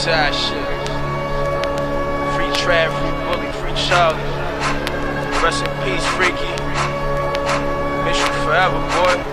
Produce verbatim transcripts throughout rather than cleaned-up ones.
Eastside shit. Free Trav, free Bully, free Charlie. Rest in peace, Freaky. Miss you forever, boy.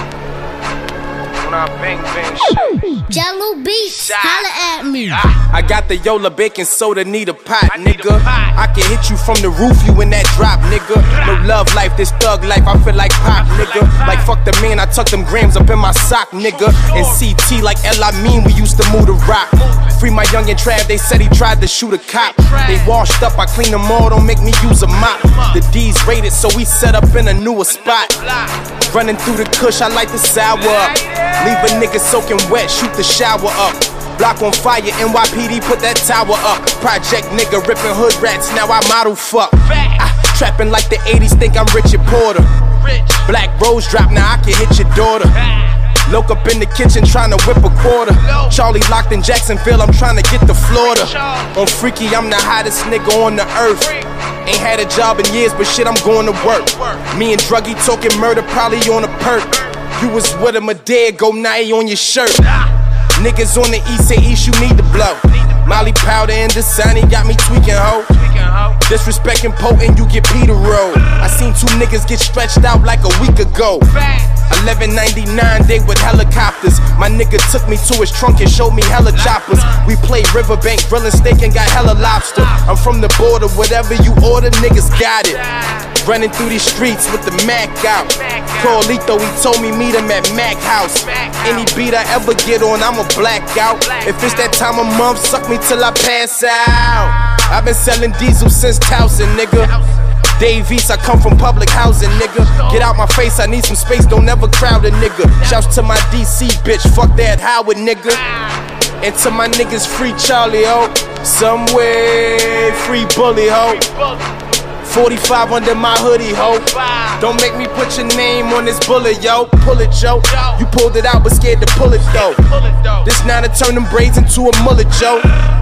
When I bang bang shit. Jello Beats, holla at me. I got the Yola baking soda, need a pot, nigga. I can hit you from the roof, you in that drop, nigga. No love life, this thug life, I feel like pop, nigga. Like fuck the man, I tuck them grams up in my sock, nigga. And C T like El Amin, we used to move the rock. Free my youngin' Trav, they said he tried to shoot a cop. They washed up, I clean them all, don't make me use a mop. The D's rated, so we set up in a newer spot. Running through the kush, I like the sour up. Leave a nigga soaking wet, shoot the shower up. Block on fire, N Y P D put that tower up. Project nigga ripping hood rats, now I model fuck. I, trapping like the eighties, think I'm Richard Porter. Black Rose drop, now I can hit your daughter. Loke up in the kitchen trying to whip a quarter. Charlie locked in Jacksonville, I'm trying to get to Florida. On Freaky, I'm the hottest nigga on the earth. Ain't had a job in years, but shit, I'm going to work. Me and Druggy talking murder, probably on a perk. You was with him a day ago, now he on your shirt. Niggas on the east say east, you need to blow. Molly powder and Dasani got me tweaking, ho. Disrespecting potent, you get Peter roll. I seen two niggas get stretched out like a week ago. eleven ninety-nine, they with helicopters. My nigga took me to his trunk and showed me hella choppers. We played Riverbank, grillin' steak and got hella lobster. I'm from the border, whatever you order, niggas got it. Running through these streets with the Mac out. Call Lito, he told me meet him at Mac House. Any beat I ever get on, I'ma black out. If it's that time of month, suck me till I pass out. I've been selling diesel since Towson, nigga. Dave East, I come from public housing, nigga. Get out my face, I need some space, don't ever crowd a nigga. Shouts to my D C bitch, fuck that Howard, nigga. And to my niggas, free Charlie, ho. Somewhere, free Bully, ho. forty-five under my hoodie, ho. Don't make me put your name on this bullet, yo. Pull it, yo. You pulled it out, but scared to pull it, though. This now to turn them braids into a mullet, yo.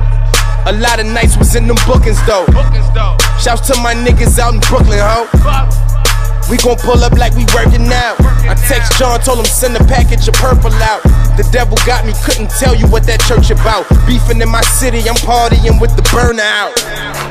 A lot of nights was in them bookings, though. Shouts to my niggas out in Brooklyn, ho. We gon' pull up like we working out. I text John, told him send a package of purple out. The devil got me, couldn't tell you what that church about. Beefing in my city, I'm partying with the burnout.